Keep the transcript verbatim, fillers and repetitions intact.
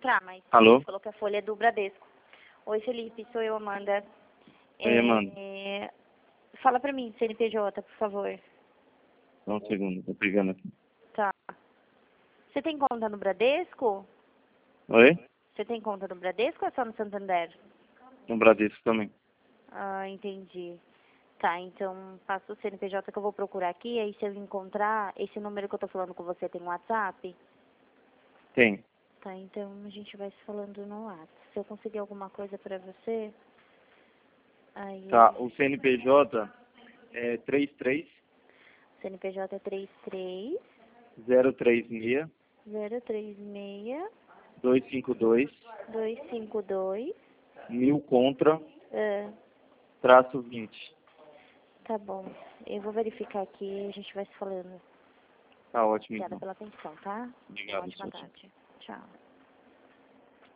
registrar, mas Alô? você falou que a folha é do Bradesco. Oi, Felipe, sou eu, Amanda. Oi, Amanda. É, fala pra mim, C N P J, por favor. Só um segundo, tô pegando aqui. Tá. Você tem conta no Bradesco? Oi? Você tem conta no Bradesco ou é só no Santander? No Bradesco também. Ah, entendi. Tá, então passa o C N P J que eu vou procurar aqui, aí se eu encontrar, esse número que eu tô falando com você tem um WhatsApp? Tem. Tá, então a gente vai se falando no WhatsApp. Se eu conseguir alguma coisa pra você, aí... Tá, o C N P J é três três C N P J é três três zero três seis zero três seis dois cinco dois dois cinco dois. mil contra Ah, traço vinte. tá bom. Eu vou verificar aqui e a gente vai se falando. Tá ótimo Obrigada então. pela atenção, tá? Uma Obrigado, ótima tchau, tchau. tarde. Tchau.